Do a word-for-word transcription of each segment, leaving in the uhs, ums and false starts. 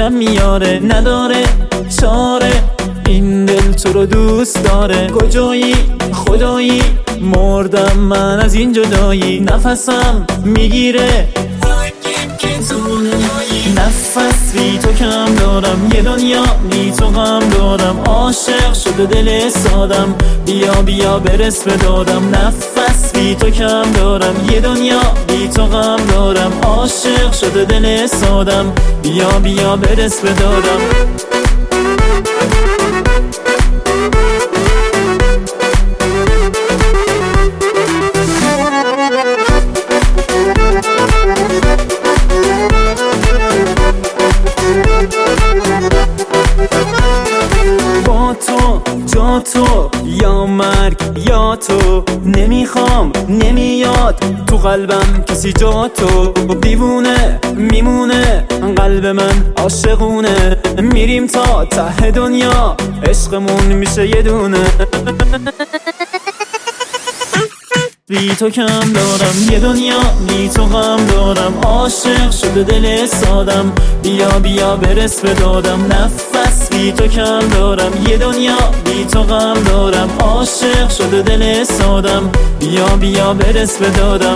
کم میاره، نداره چاره، این دل تو رو دوست داره. کجایی خدایی مردم من از این جدایی، نفسم میگیره نفس بی تو کم دارم، یه دنیا بی تو غم دارم. عاشق شده دل سادم، بیا بیا برس به دادم. نفس بی تو کم دارم، یه دنیا بی تو غم دارم. عاشق شده دل سادم، بیا بیا برس به دادم. جا تو یا مرگ یا تو، نمیخوام نمیاد تو قلبم کسی جا تو. دیوونه میمونه قلب من عاشقونه، میریم تا ته دنیا عشقمون میشه یه دونه. بی تو کم دارم، یه دنیا بی تو غم دارم. عاشق شده دل سادم، بیا بیا برس به دادم. نفس بی تو کم دارم، یه دنیا بی تو غم دارم. عاشق شده دل سادم، بیا بیا برس به دادم.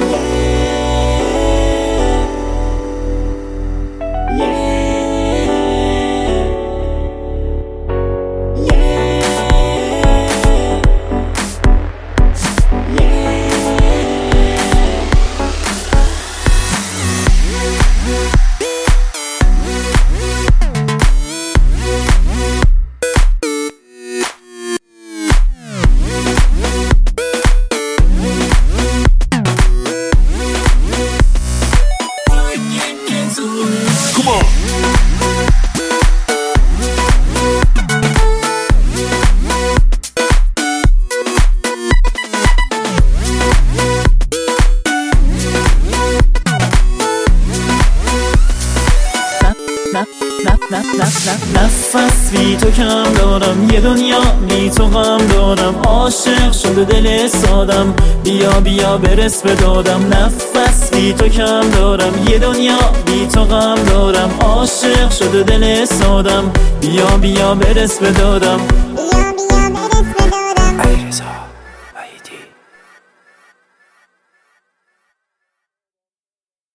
نفس بی تو کم دارم، یه دنیا بی تو غم دارم. عاشق شده دل سادم، بیا بیا برس به دادم. نفس بی تو کم دارم، یه دنیا بی تو غم دارم. عاشق شده دل سادم، بیا بیا برس به دادم. بیا بیا برس به دادم.